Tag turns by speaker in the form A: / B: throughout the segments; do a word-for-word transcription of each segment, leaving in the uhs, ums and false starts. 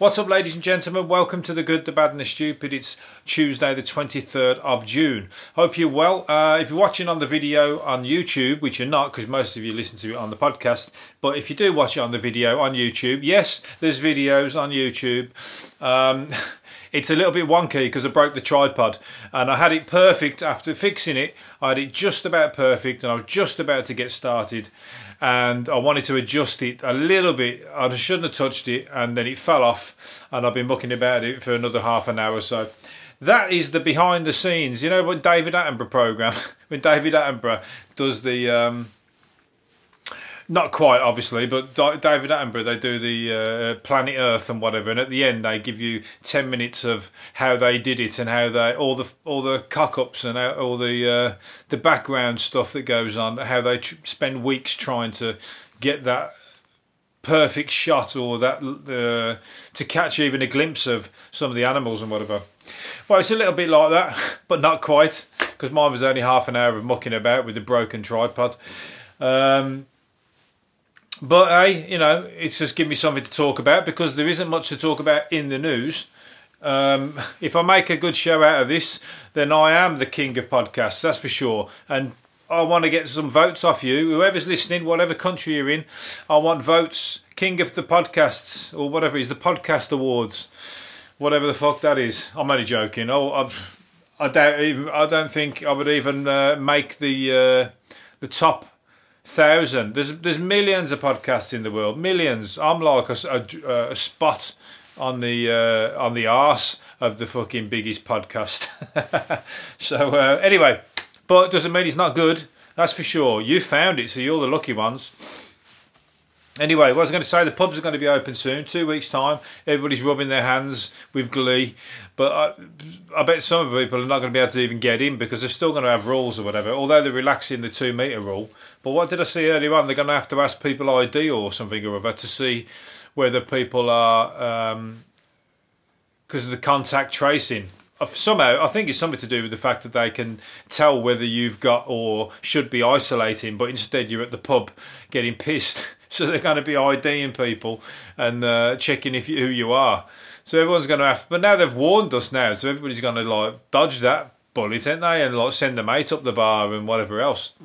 A: What's up, ladies and gentlemen? Welcome to The Good, The Bad and The Stupid. It's Tuesday the twenty-third of June. Hope you're well. Uh, if you're watching on the video on YouTube, which you're not because most of you listen to it on the podcast, but if you do watch it on the video on YouTube, yes, there's videos on YouTube. Um, it's a little bit wonky because I broke the tripod and I had it perfect after fixing it. I had it just about perfect and I was just about to get started. And I wanted to adjust it a little bit. I shouldn't have touched it, and then it fell off, and I've been mucking about it for another half an hour or so. That is the behind the scenes. You know what David Attenborough program, when David Attenborough does the, um, not quite obviously, but David Attenborough, they do the uh, Planet Earth and whatever, and at the end they give you ten minutes of how they did it and how they all the all the cock ups and how, all the uh, the background stuff that goes on, how they tr spend weeks trying to get that perfect shot or that uh, to catch even a glimpse of some of the animals and whatever. Well, it's a little bit like that, but not quite, because mine was only half an hour of mucking about with the broken tripod. Um, But hey, you know, it's just give me something to talk about because there isn't much to talk about in the news. Um, if I make a good show out of this, then I am the king of podcasts, that's for sure. And I want to get some votes off you, whoever's listening, whatever country you're in. I want votes, king of the podcasts, or whatever it is, the podcast awards, whatever the fuck that is. I'm only joking. Oh, I, I doubt even. I don't think I would even uh, make the uh, the top thousand. There's there's millions of podcasts in the world, millions. I'm like a, a, a spot on the uh, on the arse of the fucking biggest podcast. So uh, anyway, but it doesn't mean it's not good. That's for sure. You found it, so you're the lucky ones. Anyway, what I was going to say, the pubs are going to be open soon, two weeks' time. Everybody's rubbing their hands with glee. But I, I bet some people are not going to be able to even get in because they're still going to have rules or whatever, although they're relaxing the two metre rule. But what did I see earlier on? They're going to have to ask people I D or something or other to see whether people are, um, because of the contact tracing. Somehow, I think it's something to do with the fact that they can tell whether you've got or should be isolating, but instead you're at the pub getting pissed. So they're going to be IDing people and uh, checking if you, who you are. So everyone's going to have to, but now they've warned us now, so everybody's going to like dodge that bullet, ain't they? And like send a mate up the bar and whatever else.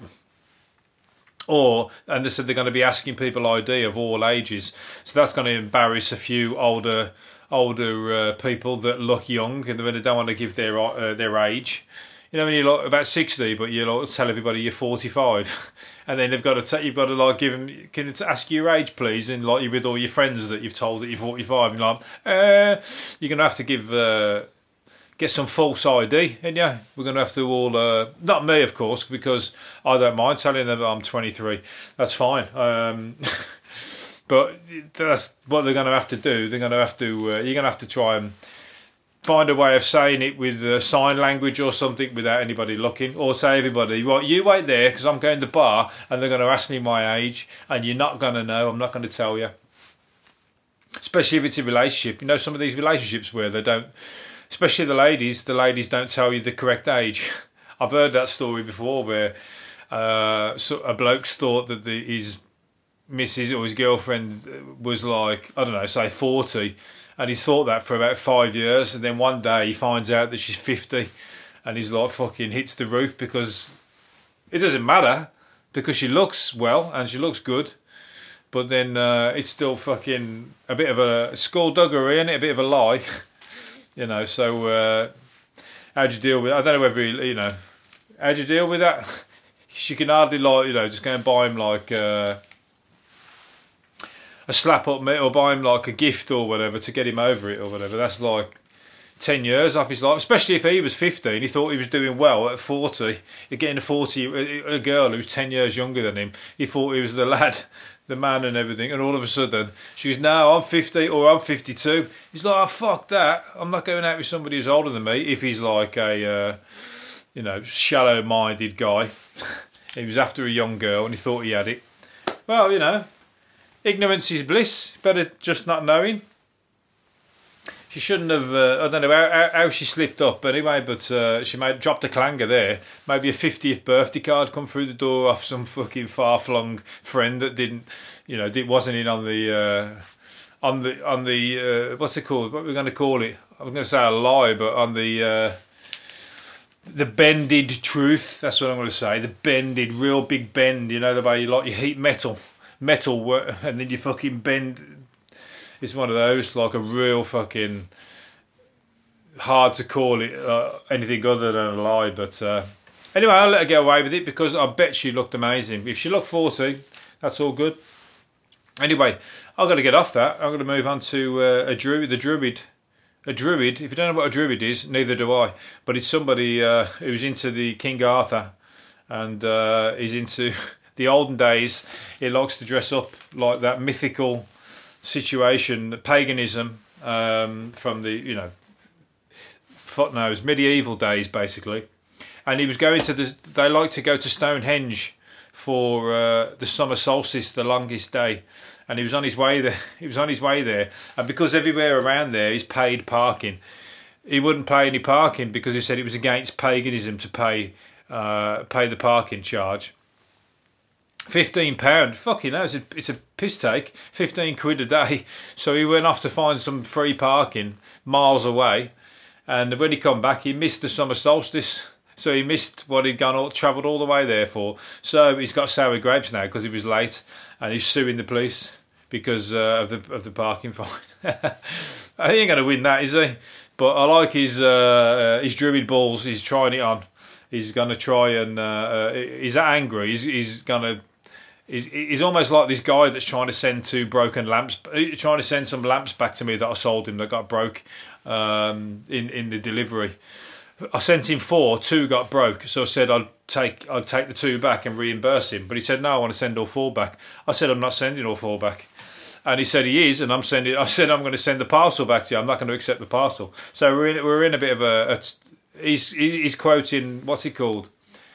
A: Or, and they said they're going to be asking people I D of all ages. So that's going to embarrass a few older older uh, people that look young and they don't want to give their uh, their age. You know, when you're like about sixty, but you like tell everybody you're forty-five, and then they've got to t you've got to like give them, can you ask your age, please? And like you're with all your friends that you've told that you're forty-five, and you're like, uh, you're gonna have to give uh, get some false I D, and yeah, we're gonna have to all uh, not me, of course, because I don't mind telling them I'm twenty-three. That's fine. Um, but that's what they're gonna have to do. They're gonna have to. Uh, you're gonna have to try and find a way of saying it with uh, sign language or something without anybody looking, or say everybody, right, you wait there because I'm going to the bar and they're going to ask me my age and you're not going to know, I'm not going to tell you. Especially if it's a relationship. You know, some of these relationships where they don't, especially the ladies, the ladies don't tell you the correct age. I've heard that story before where uh, so a bloke's thought that the, his missus or his girlfriend was like, I don't know, say forty, and he's thought that for about five years, and then one day he finds out that she's fifty, and he's like fucking hits the roof because it doesn't matter because she looks well and she looks good, but then uh, it's still fucking a bit of a skullduggery, isn't it? A bit of a lie, you know. So uh, how do you deal with? I don't know whether he, you know, how do you deal with that? She can hardly like you know just go and buy him like. Uh, a slap up mate or buy him like a gift or whatever to get him over it or whatever. That's like ten years off his life, especially if he was fifty and he thought he was doing well at forty. You're getting a forty, a girl who's ten years younger than him. He thought he was the lad, the man and everything, and all of a sudden she goes, no, I'm fifty or I'm fifty-two. He's like, oh, fuck that. I'm not going out with somebody who's older than me if he's like a, uh, you know, shallow-minded guy. He was after a young girl and he thought he had it. Well, you know, ignorance is bliss. Better just not knowing. She shouldn't have. Uh, I don't know how, how she slipped up anyway, but uh, she made dropped a clanger there. Maybe a fiftieth birthday card come through the door off some fucking far-flung friend that didn't, you know, did, wasn't in on the uh, on the on the uh, what's it called? What we're going to call it? I was going to say a lie, but on the uh, the bended truth. That's what I'm going to say. The bended, real big bend. You know the way you like you heat metal, metal, and then you fucking bend. It's one of those, like a real fucking hard to call it uh, anything other than a lie. But uh, anyway, I'll let her get away with it because I bet she looked amazing. If she looked forty, that's all good. Anyway, I've got to get off that. I'm going to move on to uh, a druid, the druid. A druid, if you don't know what a druid is, neither do I. But it's somebody uh, who's into the King Arthur and uh, is into the olden days. He likes to dress up like that mythical situation, paganism um, from the, you know, fuck knows, medieval days basically. And he was going to the, they like to go to Stonehenge for uh, the summer solstice, the longest day. And he was on his way there. He was on his way there, and because everywhere around there is paid parking, he wouldn't pay any parking because he said it was against paganism to pay uh, pay the parking charge. Fifteen pound, fucking hell, it's a, it's a piss take. Fifteen quid a day. So he went off to find some free parking miles away, and when he come back, he missed the summer solstice. So he missed what he'd gone all travelled all the way there for. So he's got sour grapes now because he was late, and he's suing the police because uh, of the of the parking fine. He ain't gonna win that, is he? But I like his uh, his druid balls. He's trying it on. He's gonna try and uh, uh, he's that angry. He's he's gonna. He's, he's almost like this guy that's trying to send two broken lamps, trying to send some lamps back to me that I sold him that got broke um, in in the delivery. I sent him four, two got broke, so I said I'd take I'd take the two back and reimburse him. But he said no, I want to send all four back. I said I'm not sending all four back, and he said he is, and I'm sending. I said I'm going to send the parcel back to you. I'm not going to accept the parcel. So we're in we're in a bit of a. a he's he's quoting what's he called?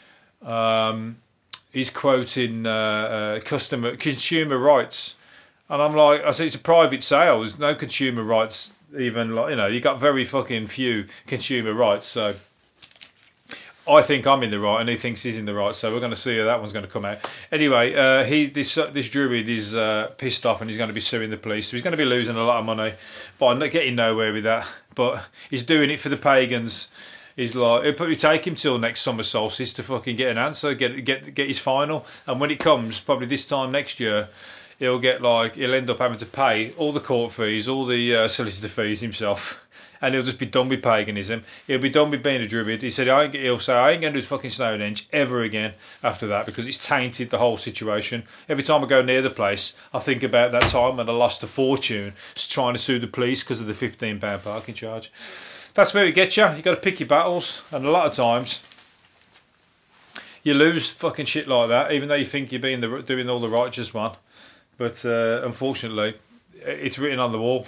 A: Um, he's quoting uh, uh, customer consumer rights, and I'm like I said it's a private sale. There's no consumer rights. Even like you know, you got very fucking few consumer rights. So I think I'm in the right, and he thinks he's in the right. So we're going to see how that one's going to come out. Anyway, uh, he this uh, this druid is uh, pissed off, and he's going to be suing the police. So he's going to be losing a lot of money, but I'm not getting nowhere with that. But he's doing it for the pagans. He's like it'll probably take him till next summer solstice to fucking get an answer, get get get his final, and when it comes, probably this time next year. He'll get like he'll end up having to pay all the court fees, all the uh, solicitor fees himself, and he'll just be done with paganism. He'll be done with being a druid. He said I ain't, he'll say I ain't going to do fucking Stonehenge ever again after that because it's tainted the whole situation. Every time I go near the place, I think about that time when I lost a fortune trying to sue the police because of the fifteen pound parking charge. That's where it gets you. You got to pick your battles, and a lot of times you lose fucking shit like that, even though you think you're being the, doing all the righteous one. But uh, unfortunately, it's written on the wall.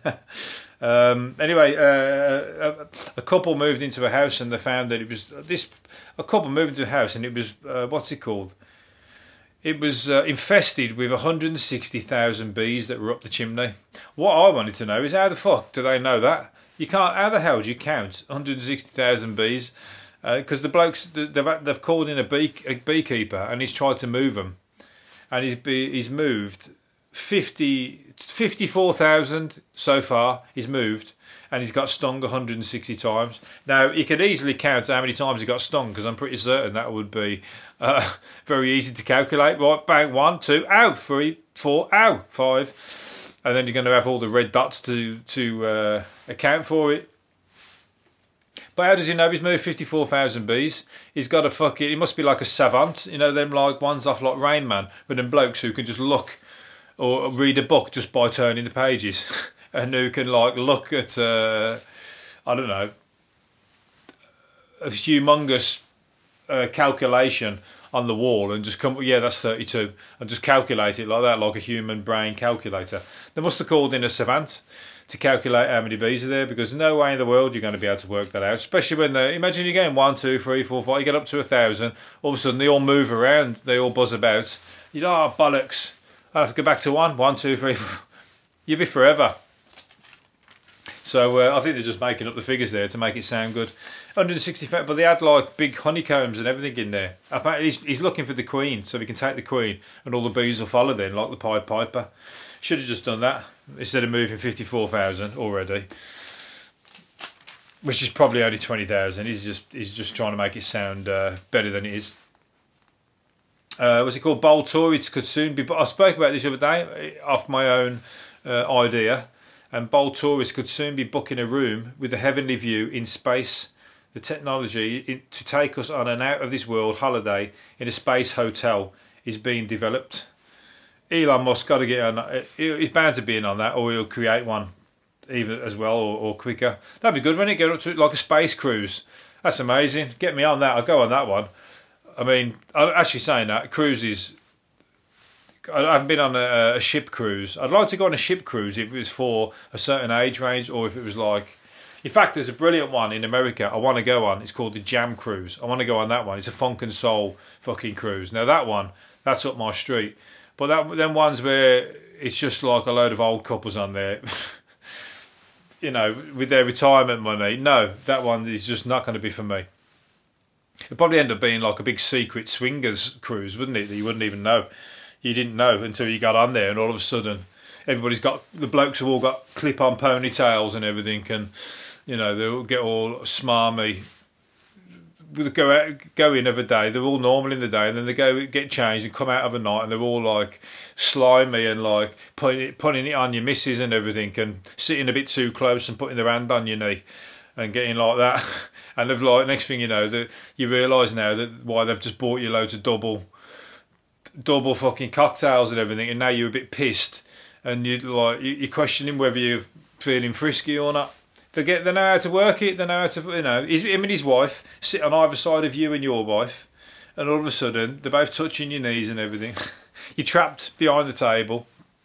A: um, anyway, uh, a, a couple moved into a house and they found that it was this. A couple moved into a house and it was uh, what's it called? It was uh, infested with one hundred sixty thousand bees that were up the chimney. What I wanted to know is how the fuck do they know that? You can't. How the hell do you count one hundred sixty thousand bees? Because uh, the blokes they've they've called in a bee a beekeeper and he's tried to move them. And he's be, he's moved fifty, fifty-four thousand so far. He's moved, and he's got stung one hundred sixty times. Now he could easily count how many times he got stung, because I'm pretty certain that would be uh, very easy to calculate. Right, bang, one, two, ow, three, four, ow, five, and then you're going to have all the red dots to to uh, account for it. But how does he know he's moved fifty-four thousand bees? He's got a fucking... He must be like a savant. You know, them like ones off like Rain Man. With them blokes who can just look or read a book just by turning the pages. And who can like look at, uh, I don't know, a humongous uh, calculation on the wall and just come, yeah, that's thirty-two. And just calculate it like that, like a human brain calculator. They must have called in a savant to calculate how many bees are there, because no way in the world you're going to be able to work that out, especially when they imagine you're getting one, two, three, four, five, you get up to a thousand, all of a sudden they all move around, they all buzz about, you know, oh, bollocks, I have to go back to one, one, two, three, four. You'll be forever. So uh, I think they're just making up the figures there to make it sound good. one hundred sixty, but they had like big honeycombs and everything in there. Apparently he's, he's looking for the queen, so we can take the queen and all the bees will follow then, like the Pied Piper. Should have just done that instead of moving fifty-four thousand already, which is probably only twenty thousand. He's just he's just trying to make it sound uh, better than it is. Uh, what's it called? Bold Tories could soon be. I spoke about this the other day off my own uh, idea, and bold tourists could soon be booking a room with a heavenly view in space. The technology in, to take us on an out of this world holiday in a space hotel is being developed. Elon Musk got to get on. He's bound to be in on that, or he'll create one even as well, or, or quicker. That'd be good, wouldn't it? Get up to like a space cruise. That's amazing. Get me on that. I'll go on that one. I mean, I'm actually saying that cruises. I haven't been on a, a ship cruise. I'd like to go on a ship cruise if it was for a certain age range, or if it was like. In fact, there's a brilliant one in America I want to go on. It's called the Jam Cruise. I want to go on that one. It's a funk and soul fucking cruise. Now that one, that's up my street. But that them ones where it's just like a load of old couples on there, you know, with their retirement money. No, that one is just not going to be for me. It'd probably end up being like a big secret swingers cruise, wouldn't it? That you wouldn't even know. You didn't know until you got on there, and all of a sudden, everybody's got the blokes have all got clip-on ponytails and everything, and you know they'll get all smarmy. They go out, go in of a day. They're all normal in the day, and then they go get changed and come out of a night, and they're all like slimy and like putting it, putting it on your missus and everything, and sitting a bit too close and putting their hand on your knee, and getting like that. And they've like next thing you know, that you realise now that why they've just bought you loads of double, double fucking cocktails and everything, and now you're a bit pissed, and you like you're questioning whether you're feeling frisky or not. They get, they know how to work it. They know how to, you know, him and his wife sit on either side of you and your wife, and all of a sudden they're both touching your knees and everything. You're trapped behind the table,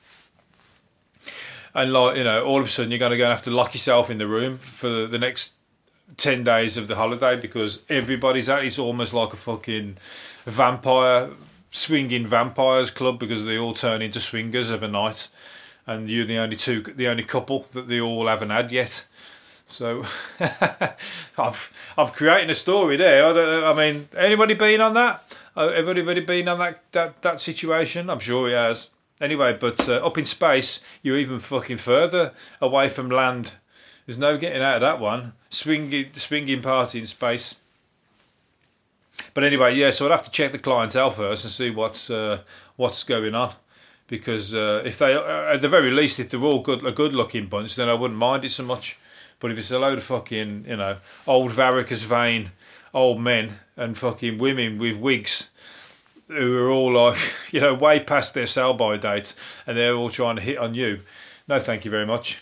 A: and like you know, all of a sudden you're going to go and have to lock yourself in the room for the next ten days of the holiday because everybody's out. It's almost like a fucking vampire swinging vampires club because they all turn into swingers of a night, and you're the only two, the only couple that they all haven't had yet. So I've I've created a story there. I, don't, I mean, anybody been on that? Uh, everybody been on that, that that situation? I'm sure he has. Anyway, but uh, up in space, you're even fucking further away from land. There's no getting out of that one. Swinging swinging party in space. But anyway, yeah. So I'd have to check the clientele first and see what's uh, what's going on. Because uh, if they, uh, at the very least, if they're all good, a good-looking bunch, then I wouldn't mind it so much. But if it's a load of fucking, you know, old varicose vein old men and fucking women with wigs who are all like, you know, way past their sell-by dates, and they're all trying to hit on you, no, thank you very much.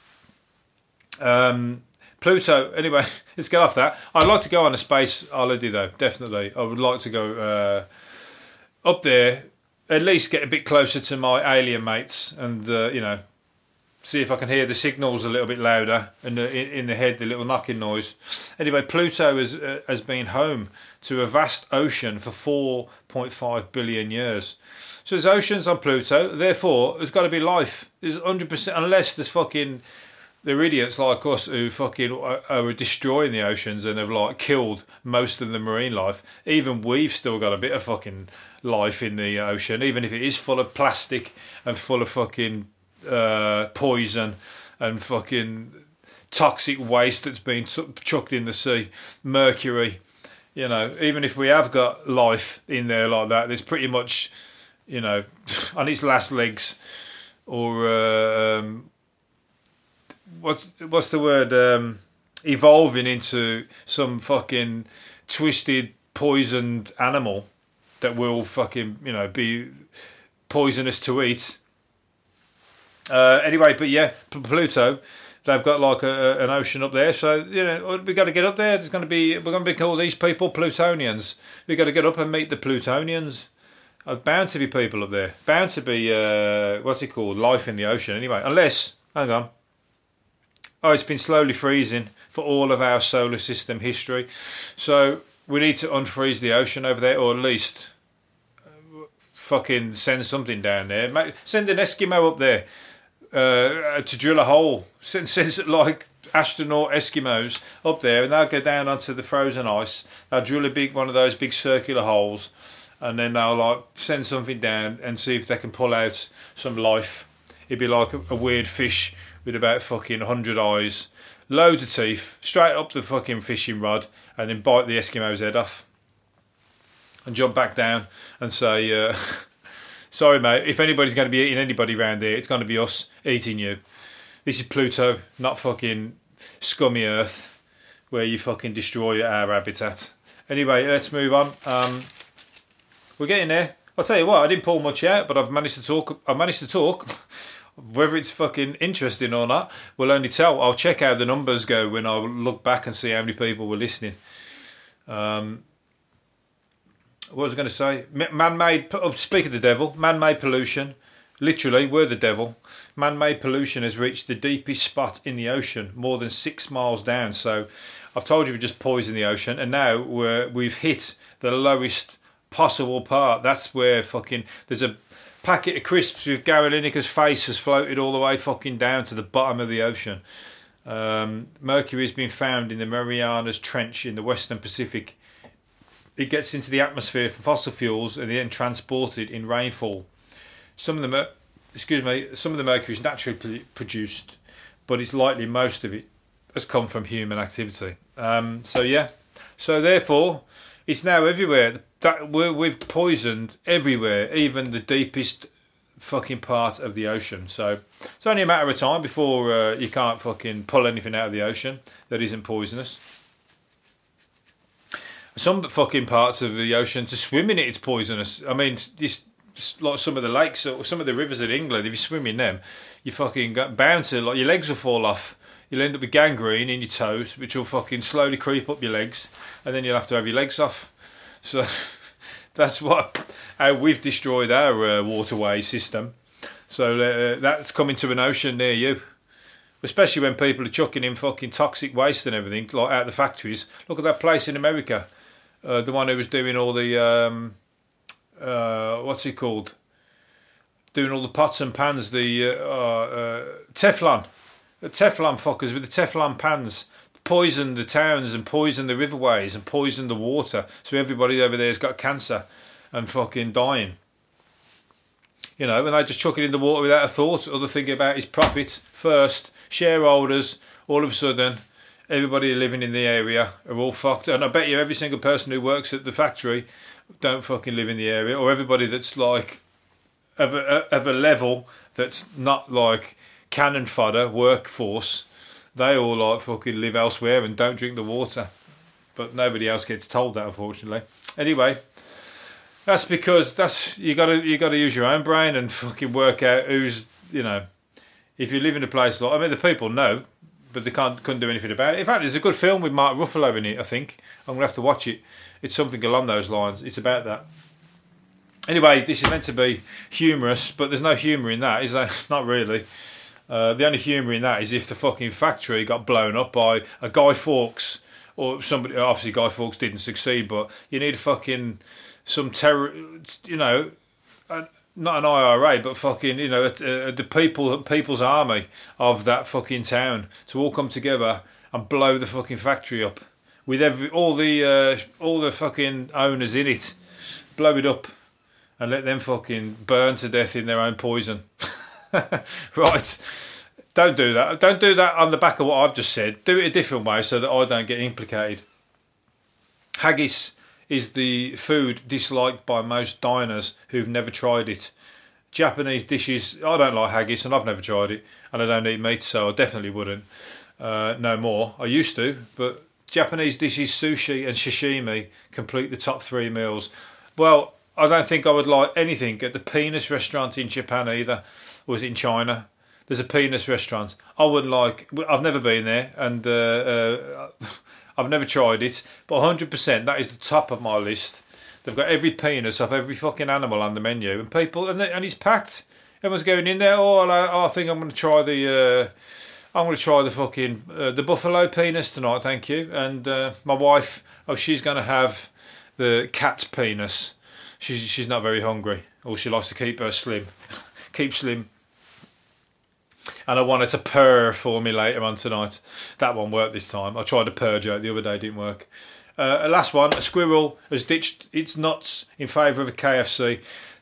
A: Um, Pluto. Anyway, let's get off that. I'd like to go on a space holiday, though. Definitely, I would like to go uh, up there. At least get a bit closer to my alien mates, and uh, you know, see if I can hear the signals a little bit louder, and in, in the head the little knocking noise. Anyway, Pluto has uh, has been home to a vast ocean for four point five billion years. So there's oceans on Pluto. Therefore, there's got to be life. There's one hundred percent, unless there's fucking they're idiots like us who fucking are, are destroying the oceans and have like killed most of the marine life. Even we've still got a bit of fucking life in the ocean, even if it is full of plastic and full of fucking uh, poison and fucking toxic waste that's been t- chucked in the sea, mercury. You know, even if we have got life in there like that, there's pretty much, you know, on its last legs, or uh, um, what's what's the word? Um, evolving into some fucking twisted, poisoned animal that will fucking, you know, be poisonous to eat. Uh, anyway, but yeah, Pluto, they've got like a, a, an ocean up there, so you know we got to get up there. There's going to be we're going to be called these people Plutonians. We got to get up and meet the Plutonians. There's bound to be people up there. Bound to be uh, what's it called? Life in the ocean. Anyway, unless hang on. Oh, it's been slowly freezing for all of our solar system history, so we need to unfreeze the ocean over there, or at least fucking send something down there. Send an Eskimo up there uh, to drill a hole. Send, send like astronaut Eskimos up there, and they'll go down onto the frozen ice. They'll drill a big one of those big circular holes, and then they'll like send something down and see if they can pull out some life It'd be like a, a weird fish with about fucking one hundred eyes, loads of teeth, straight up the fucking fishing rod, and then bite the Eskimo's head off. And jump back down and say, uh, sorry mate, if anybody's going to be eating anybody around here, it's going to be us eating you. This is Pluto, not fucking scummy Earth, where you fucking destroy our habitat. Anyway, let's move on. Um, we're getting there. I'll tell you what, I didn't pull much out, but I've managed to talk. I managed to talk. Whether it's fucking interesting or not, we'll only tell. I'll check how the numbers go when I look back and see how many people were listening. Um, what was I going to say? Man-made, oh, speak of the devil, man-made pollution. Literally, we're the devil. Man-made pollution has reached the deepest spot in the ocean, more than six miles down. So I've told you we just poisoned the ocean, and now we're, we've hit the lowest possible part. That's where fucking there's a packet of crisps with Gary Lineker's face has floated all the way fucking down to the bottom of the ocean. Um, mercury has been found in the Marianas Trench in the Western Pacific. It gets into the atmosphere from fossil fuels and then transported in rainfall. Some of the excuse me, some of the mercury is naturally produced, but it's likely most of it has come from human activity. Um, so yeah, so therefore, it's now everywhere. That we're, we've poisoned everywhere, even the deepest fucking part of the ocean. So it's only a matter of time before uh, you can't fucking pull anything out of the ocean that isn't poisonous. Some fucking parts of the ocean, to swim in it, it's poisonous. I mean, this like some of the lakes or some of the rivers in England. If you swim in them, you fucking got bound to like your legs will fall off. You'll end up with gangrene in your toes, which will fucking slowly creep up your legs, and then you'll have to have your legs off. So that's what how we've destroyed our uh, waterway system. So uh, that's coming to an ocean near you, especially when people are chucking in fucking toxic waste and everything like out of the factories. Look at that place in America, uh, the one who was doing all the um, uh, what's it called? Doing all the pots and pans, the uh, uh, Teflon, the Teflon fuckers with the Teflon pans. Poisoned the towns and poisoned the riverways and poisoned the water, so everybody over there's got cancer and fucking dying. You know, and they just chuck it in the water without a thought, other thinking about his profit first. Shareholders, all of a sudden, everybody living in the area are all fucked. And I bet you every single person who works at the factory don't fucking live in the area, or everybody that's like of a, of a level that's not like cannon fodder workforce. They all like fucking live elsewhere and don't drink the water, but nobody else gets told that, unfortunately. Anyway, that's because that's you got to you got to use your own brain and fucking work out who's, you know, if you live in a place like, I mean, the people know, but they can't couldn't do anything about it. In fact, there's a good film with Mark Ruffalo in it. I think I'm gonna have to watch it. It's something along those lines. It's about that. Anyway, this is meant to be humorous, but there's no humour in that, is there? Not really. Uh, the only humour in that is if the fucking factory got blown up by a Guy Fawkes or somebody. Obviously, Guy Fawkes didn't succeed, but you need a fucking some terror, you know, uh, not an I R A, but fucking, you know, uh, the people, people's army of that fucking town to all come together and blow the fucking factory up with every all the uh, all the fucking owners in it, blow it up and let them fucking burn to death in their own poison. Right, don't do that. Don't do that on the back of what I've just said. Do it a different way so that I don't get implicated. Haggis is the food disliked by most diners who've never tried it. Japanese dishes, I don't like haggis and I've never tried it, and I don't eat meat, so I definitely wouldn't. Uh, no more. I used to, but Japanese dishes, sushi and sashimi complete the top three meals. Well, I don't think I would like anything at the penis restaurant in Japan either. Or was it in China? There's a penis restaurant. I wouldn't like. I've never been there, and uh, uh, I've never tried it. But one hundred percent, that is the top of my list. They've got every penis of every fucking animal on the menu, and people, and, and it's packed. Everyone's going in there. Oh, I, oh, I think I'm going to try the. Uh, I'm going to try the fucking uh, the buffalo penis tonight, thank you. And uh, my wife, oh, she's going to have the cat penis. She's she's not very hungry, or she likes to keep her slim, keep slim. And I wanted to purr for me later on tonight. That one worked this time. I tried a purr joke the other day, didn't work. Uh, last one, a squirrel has ditched its nuts in favour of a K F C.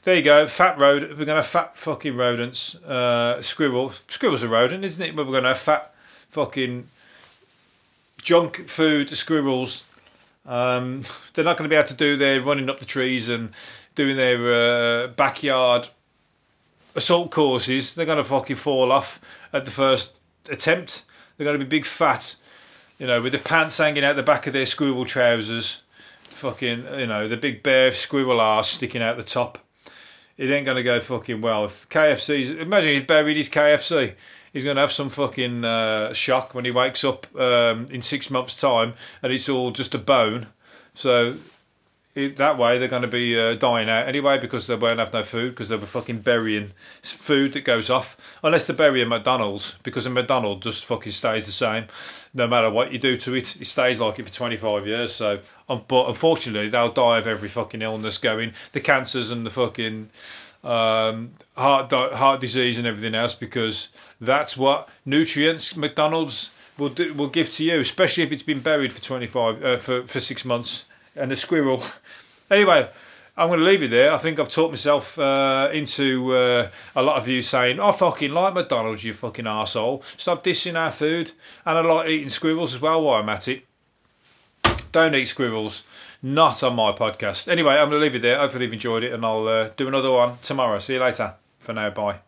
A: there you go. Fat road. We're going to have fat fucking rodents. Uh, squirrel. Squirrel's a rodent, isn't it? But we're going to have fat fucking junk food squirrels. Um, they're not going to be able to do their running up the trees and doing their uh, backyard assault courses. They're going to fucking fall off at the first attempt. They're going to be big fat, you know, with the pants hanging out the back of their squirrel trousers. Fucking, you know, the big bare squirrel arse sticking out the top. It ain't going to go fucking well. K F C's, imagine he's buried his K F C. He's going to have some fucking uh, shock when he wakes up um, in six months' time and it's all just a bone. So it, that way they're going to be uh, dying out anyway because they won't have no food because they'll be fucking burying food that goes off. Unless they bury a McDonald's, because a McDonald's just fucking stays the same. No matter what you do to it, it stays like it for twenty-five years. So, um, but unfortunately, they'll die of every fucking illness going, the cancers and the fucking um, heart heart disease and everything else, because that's what nutrients McDonald's will do, will give to you, especially if it's been buried for twenty-five uh, for for six months. And a squirrel. Anyway, I'm going to leave it there. I think I've talked myself uh, into uh, a lot of you saying, I fucking like McDonald's, you fucking arsehole. Stop dissing our food. And I like eating squirrels as well while I'm at it. Don't eat squirrels. Not on my podcast. Anyway, I'm going to leave it there. Hopefully you've enjoyed it and I'll uh, do another one tomorrow. See you later. For now, bye.